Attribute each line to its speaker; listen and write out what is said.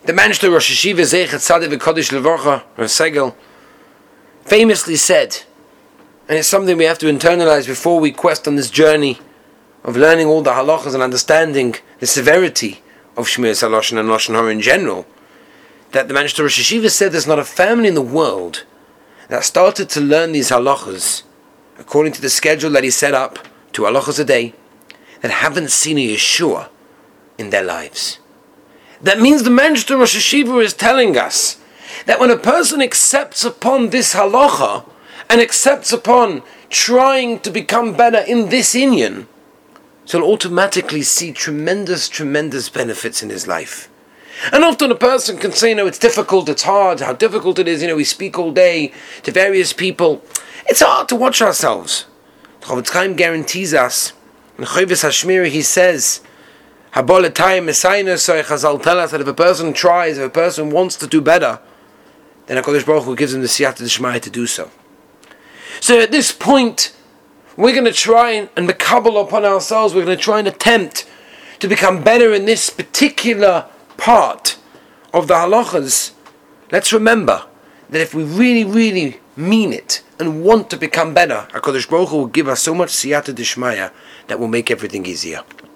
Speaker 1: The Manchester Rosh Hashiva Zeichet Tzaddik V'Kodesh Levorcha, Rav Segel, famously said, and it's something we have to internalize before we quest on this journey of learning all the halachas and understanding the severity of Shmiras HaLashon and Lashon Hara in general, that the Manchester Rosh Hashiva said there's not a family in the world that started to learn these halachas according to the schedule that he set up, 2 halachas a day, that haven't seen a Yeshua in their lives. That means the Manchester Rosh Hashiva is telling us that when a person accepts upon this halacha and accepts upon trying to become better in this inyan, so he'll automatically see tremendous benefits in his life. And often a person can say, it's difficult, it's hard, how difficult it is, we speak all day to various people. It's hard to watch ourselves. Chofetz Chaim guarantees us, in Chayvus HaShmira he says, Chazal tell us that if a person tries, if a person wants to do better, then HaKadosh Baruch Hu gives him the siyata d'shmaya to do so. So at this point, we're going to try and mekabel upon ourselves, we're going to try and attempt to become better in this particular part of the halachas. Let's remember that if we really mean it and want to become better, HaKadosh Baruch Hu will give us so much siyata d'shmaya that will make everything easier.